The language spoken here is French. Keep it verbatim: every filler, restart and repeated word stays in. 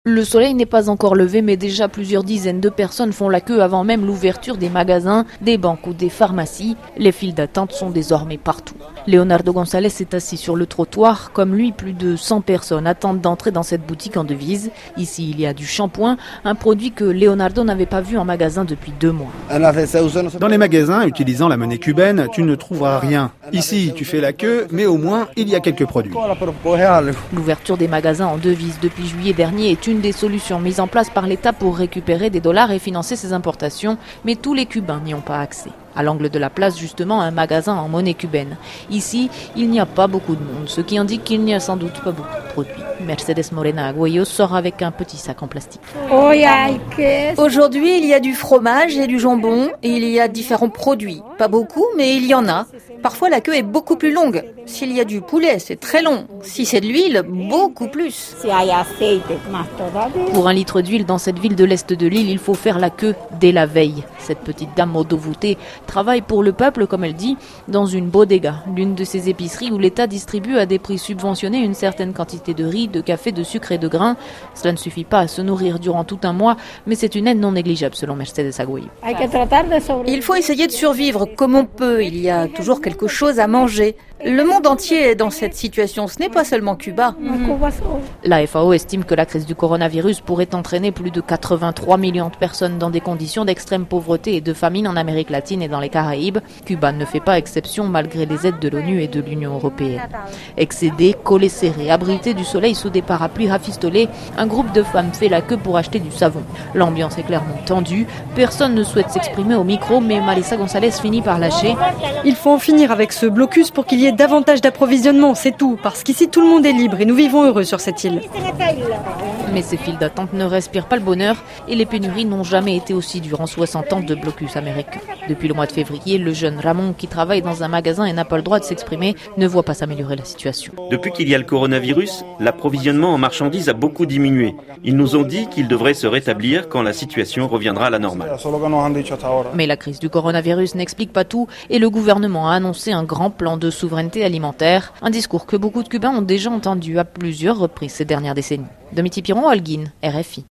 Le soleil n'est pas encore levé, mais déjà plusieurs dizaines de personnes font la queue avant même l'ouverture des magasins, des banques ou des pharmacies. Les files d'attente sont désormais partout. Leonardo González est assis sur le trottoir. Comme lui, plus de cent personnes attendent d'entrer dans cette boutique en devise. Ici, il y a du shampoing, un produit que Leonardo n'avait pas vu en magasin depuis deux mois. Dans les magasins utilisant la monnaie cubaine, tu ne trouveras rien. Ici, tu fais la queue, mais au moins, il y a quelques produits. L'ouverture des magasins en devise depuis juillet dernier est une des solutions mises en place par l'État pour récupérer des dollars et financer ses importations, mais tous les Cubains n'y ont pas accès. À l'angle de la place, justement, un magasin en monnaie cubaine. Ici, il n'y a pas beaucoup de monde, ce qui indique qu'il n'y a sans doute pas beaucoup de produits. Mercedes Morena Aguayo sort avec un petit sac en plastique. Aujourd'hui, il y a du fromage et du jambon, et il y a différents produits. Pas beaucoup, mais il y en a. Parfois, la queue est beaucoup plus longue. S'il y a du poulet, c'est très long. Si c'est de l'huile, beaucoup plus. Pour un litre d'huile dans cette ville de l'Est de l'île, il faut faire la queue dès la veille. Cette petite dame modo-voûtée travaille pour le peuple, comme elle dit, dans une bodega, l'une de ces épiceries où l'État distribue à des prix subventionnés une certaine quantité de riz, de café, de sucre et de grains. Cela ne suffit pas à se nourrir durant tout un mois, mais c'est une aide non négligeable selon Mercedes Aguayo. Il faut essayer de survivre comme on peut. Il y a toujours quelque chose à manger. Le monde entier est dans cette situation, ce n'est pas seulement Cuba. La F A O estime que la crise du coronavirus pourrait entraîner plus de quatre-vingt-trois millions de personnes dans des conditions d'extrême pauvreté et de famine en Amérique latine et dans les Caraïbes. Cuba ne fait pas exception malgré les aides de l'ONU et de l'Union européenne. Excédés, collés serrés, abrités du soleil sous des parapluies rafistolés, un groupe de femmes fait la queue pour acheter du savon. L'ambiance est clairement tendue, personne ne souhaite s'exprimer au micro, mais Marisa González finit par lâcher. Il faut en finir avec ce blocus pour qu'il y ait davantage d'approvisionnement, c'est tout, parce qu'ici tout le monde est libre et nous vivons heureux sur cette île. Mais ces files d'attente ne respirent pas le bonheur et les pénuries n'ont jamais été aussi dures en soixante ans de blocus américain. Depuis le mois de février, le jeune Ramon, qui travaille dans un magasin et n'a pas le droit de s'exprimer, ne voit pas s'améliorer la situation. Depuis qu'il y a le coronavirus, l'approvisionnement en marchandises a beaucoup diminué. Ils nous ont dit qu'il devrait se rétablir quand la situation reviendra à la normale. Mais la crise du coronavirus n'explique pas tout et le gouvernement a annoncé un grand plan de souveraineté alimentaire, un discours que beaucoup de Cubains ont déjà entendu à plusieurs reprises ces dernières décennies. Domiti Piron, Holguín, R F I.